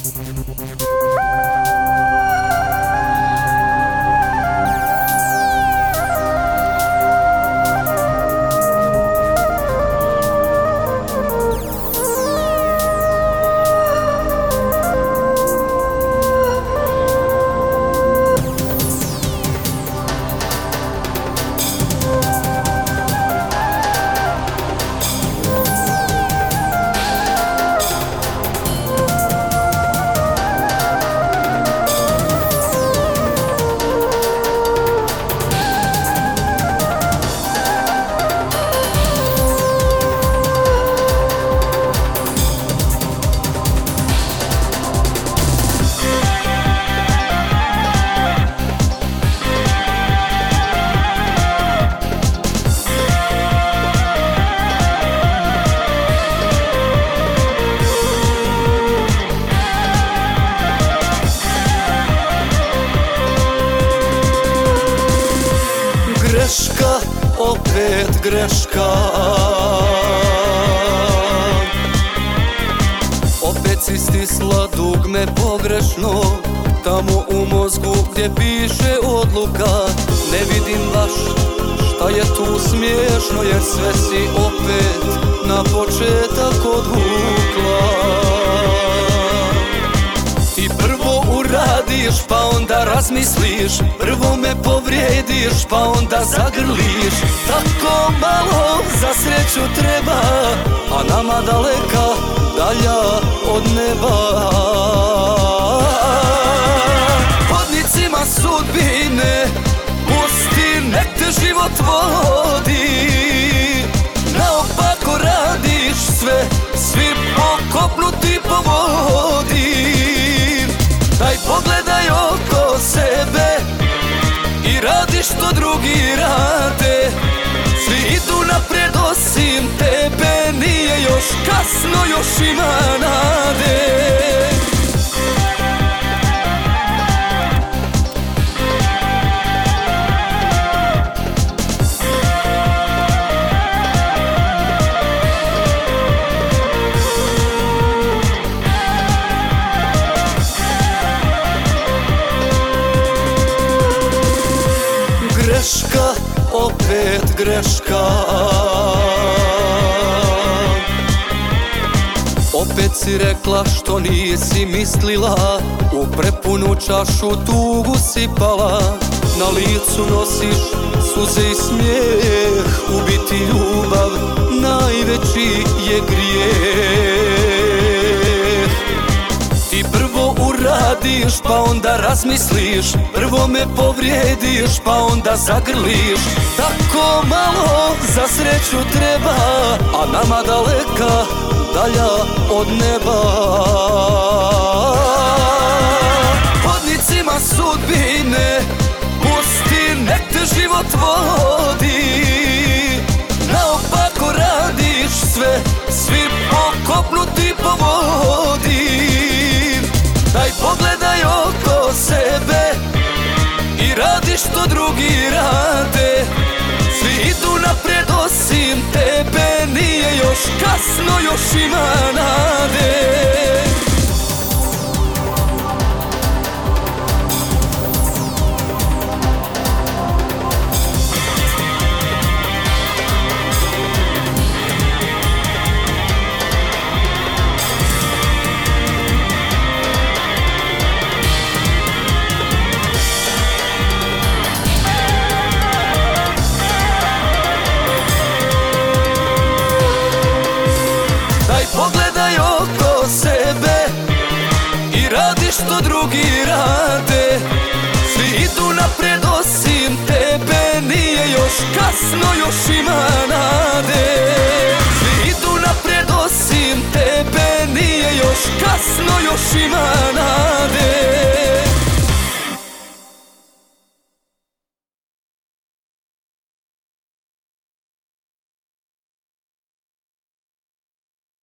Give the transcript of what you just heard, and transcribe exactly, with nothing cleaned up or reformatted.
Greška, opet greška. Opet si stisla dugme pogrešno, tamo u mozgu gdje piše odluka. Ne vidim baš šta je tu smiješno, jer sve si opet na početak odvukla. Ti prvo uradiš pa onda razmisliš, prvo me povrijediš pa onda zagrliš. Tako malo za sreću treba, a nama daleka dalja od neba. Hodnicima sudbine pusti, nek te život vodi. Naopako radiš sve, svi pokopnuti po vodi. Daj pogledaj oko sebe i radi što drugi rade. Svi idu naprijed osim tebe, nije još kasno, još ima nade. Greška, opet greška. Opet si rekla što nisi mislila, u prepunu čašu tugu si pala. Na licu nosiš suze i smijeh, ubiti ljubav najveći je grijeh. Ti prvo uradiš pa onda razmisliš, prvo me povrijediš pa onda zagrliš. Tako malo za sreću treba, a nama daleka dalja od neba. Hodnicima sudbine pusti, nek te život vodi. Naopako radiš sve, svi pokopnuti po vodi. Daj pogledaj oko sebe i radi što drugi rade. Svi idu naprijed osim tebe, nije još kasno, još ima nade. Pogledaj oko sebe i radi što drugi rade. Svi idu naprijed osim tebe, nije još kasno, još ima nade. Svi idu naprijed osim tebe, nije još kasno, još ima